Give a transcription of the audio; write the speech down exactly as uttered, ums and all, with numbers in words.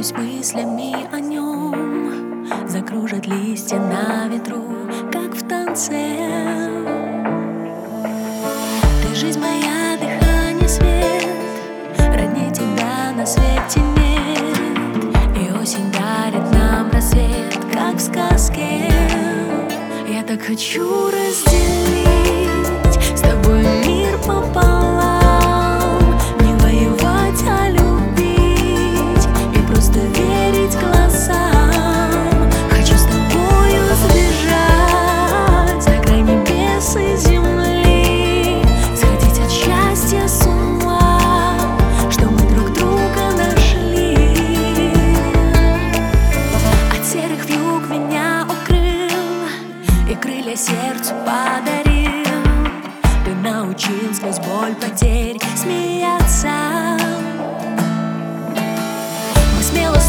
Поделюсь мыслями о нем. Закружат листья на ветру, как в танце. Ты жизнь моя, дыхание, свет. Роднее тебя на свете нет. И осень дарит нам рассвет, как в сказке. Я так хочу разделить с тобой мир пополам. Не воевать, а любить и просто верить глазам. Хочу с тобою сбежать за край небес и земли, сходить от счастья с ума, что мы друг друга нашли. От серых вьюг меня укрыл и крылья сердцу подарил. Ты научил сквозь боль потерь смеяться. Мы смело